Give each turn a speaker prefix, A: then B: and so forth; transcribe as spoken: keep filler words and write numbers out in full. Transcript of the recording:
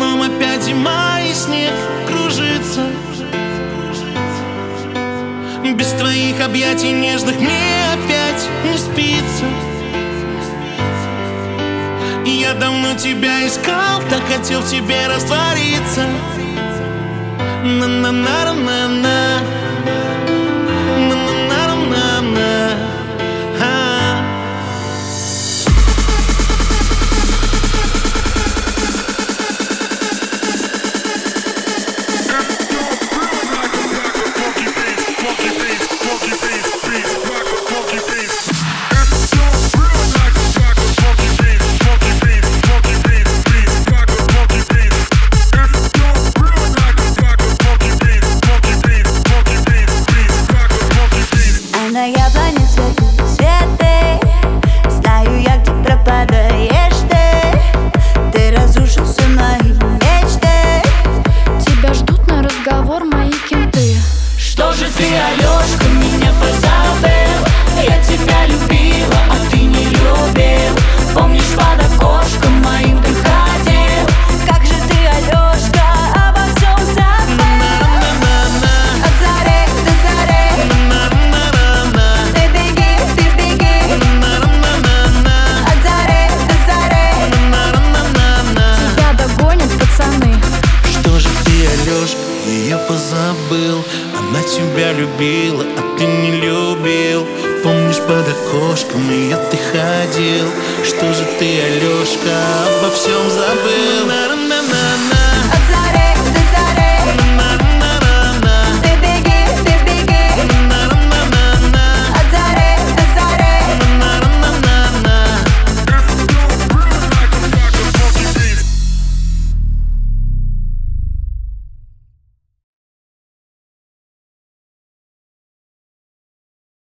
A: окном опять зима и снег кружится. Без твоих объятий нежных мне опять не спится. Я давно тебя искал, так хотел в тебе раствориться. На-на-на-на-на, на-на-на-на-на.
B: На яблоне цветут цветы. Знаю я, где пропадаешь ты. Ты разрушил все мои мечты.
C: Тебя ждут на разговор мои кенты.
B: Что же ты, Алёшка, меня позабыл? Я тебя любила, а ты не любил. Помнишь, под окошком моим ты ходил? Как же ты, Алёшка, обо всем забыл? От зари до зари ты беги, ты беги. От зари до зари
C: Тебя догонят пацаны.
A: Что же ты, Алёшка, ее позабыл? Она тебя любила, а ты не любил. Помнишь, под окошком ее ты ходил? Что же ты, Алёшка, обо всем забыл?